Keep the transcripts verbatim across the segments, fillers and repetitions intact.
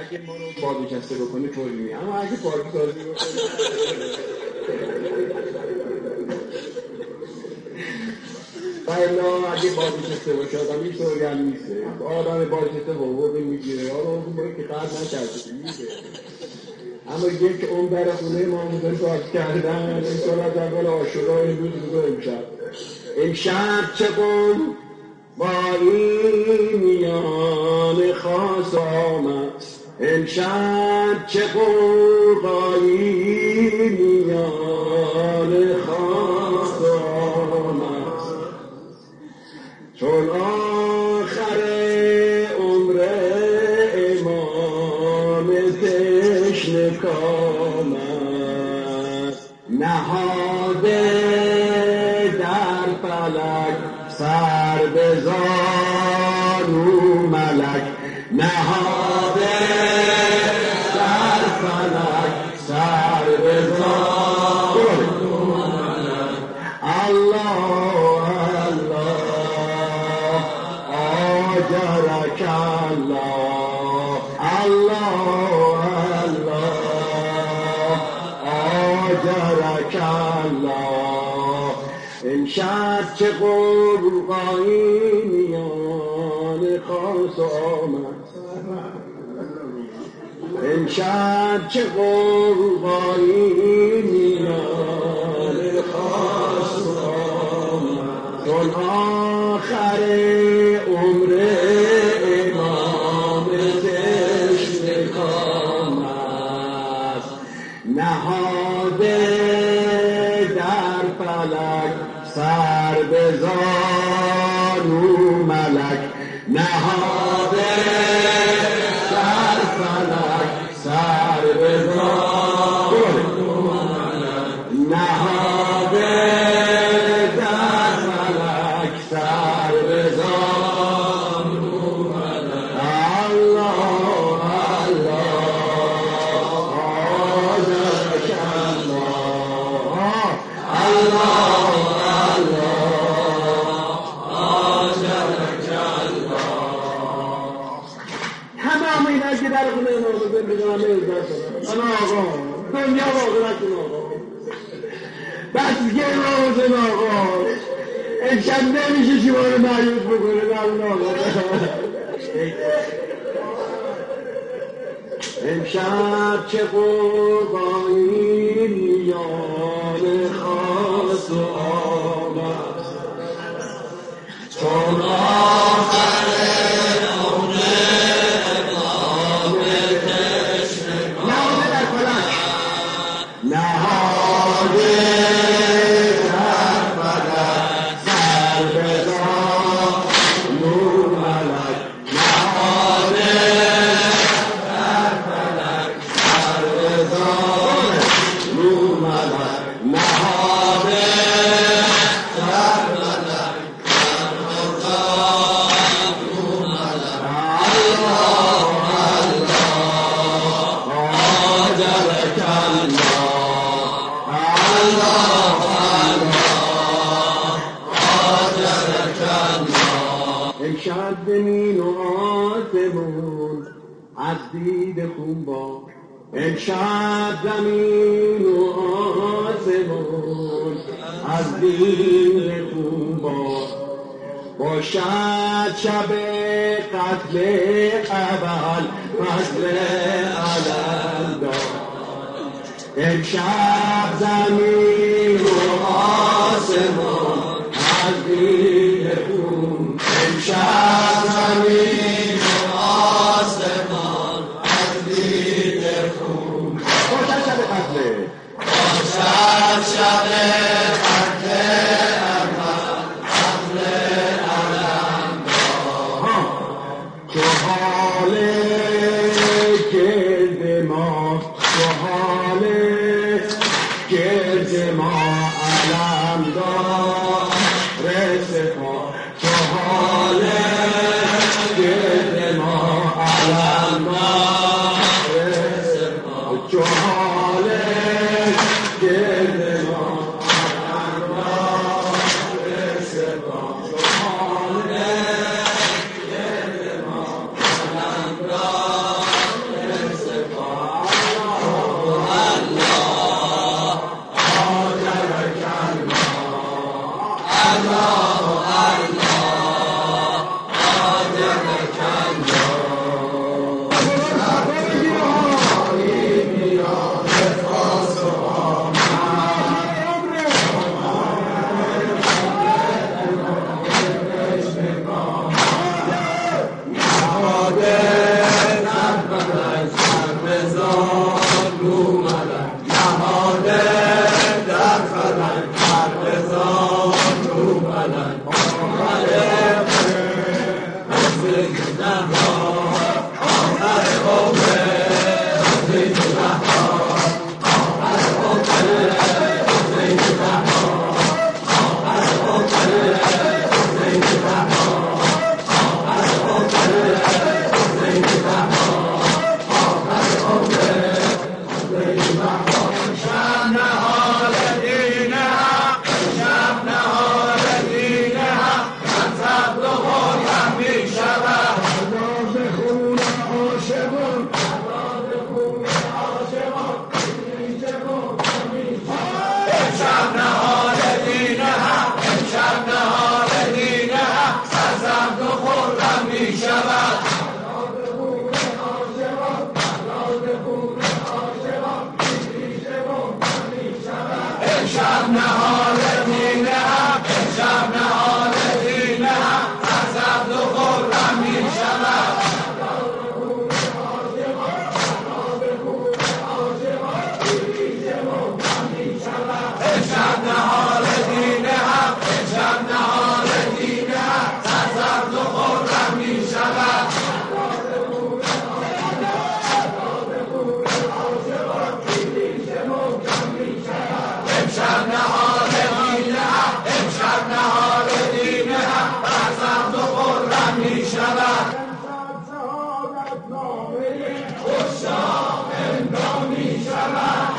اگه ما رو بازنشسته بکنه طوری میگه، اما اگه پاکسازی بکنه بایلا اگه بازنشسته باشه آدم این طوری هم نیسته. آدم بازنشسته حقوقی میگیره، آدم حقوقی که قرد نکرده میگه. اما یک اون در خونه ما مدن باز کردن این سال از اول آشورا امروز بوده امشب امشب چه قول با این میان خاص آمد، امشب چه قول با این میان خاص آمد، چون آخر عمر امام تشنه کامد، نهاده در فلک سر به زانو ملک، نهاده در فلک سر به زانو ملک، الله الله آجرک الله، الله الله آجرک الله، امشب چه قرقایی میان خاص آمد، امشب چه قرقایی میان خاص آمد، چون آخر عمر امام تشنه کامد، نهاده در فلک سر به زانو ملک، نهاده در فلک سر به زانو ملک، نهاده در فلک سر به زانو ملک، الله الله آجرک الله، الله که در خونه ما زندگی همه ازدار شدن. انا آقا دنیا واقع نکن آقا، بس که روزن آقا امشب نمیشه شما رو معیوز بکنه دلون آقا، امشب چه قربانی میان خاص آمد، چون آخر امشب زمین و آسمون از دید خون با، امشب زمین و آسمون از دید خون با، باشد شب قتل اول فضل علم داد، امشب زمین و آسمون از دید خون، امشب زمین و آسمان از دید خون، باشد شب قتل، باشد شب قتل اول فضل علم داد، چو حال گرد ما، چو حال گرد ما علم داد رسپا، چو حال گرد ما علم داد رسپا، چو حال گرد ما علم داد رسپا، چو حال گرد ما علم داد امشب نهار دین حق، امشب نهار دین حق، سرسبز و خرم می شود. امشب نهار دین حق، امشب نهار دین حق، سرسبز و خرم می شود. امشب نهار دین حق، امشب نهار دین حق، سرسبز و خرم می شود. عشاق امضا می شود.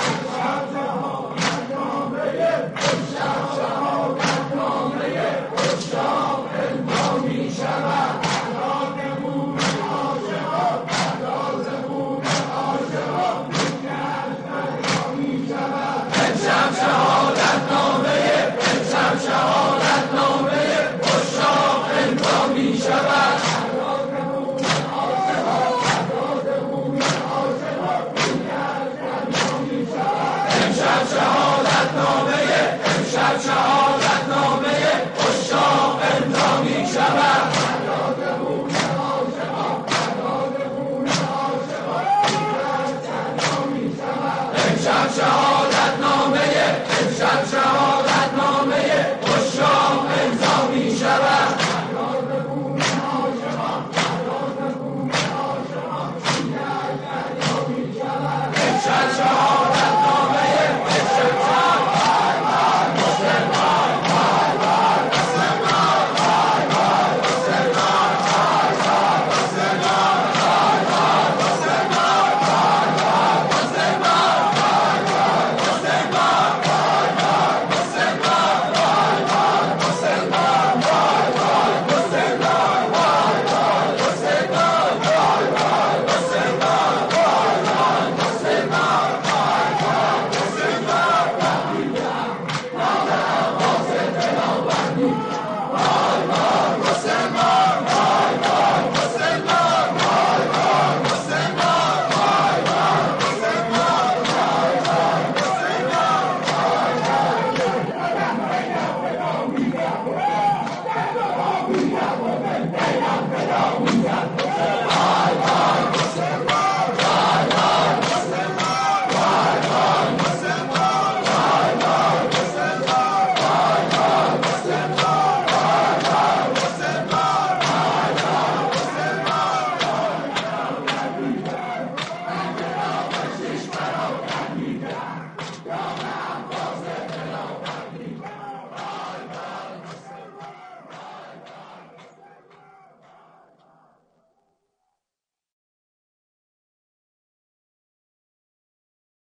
شهادت نامه امشب شهادت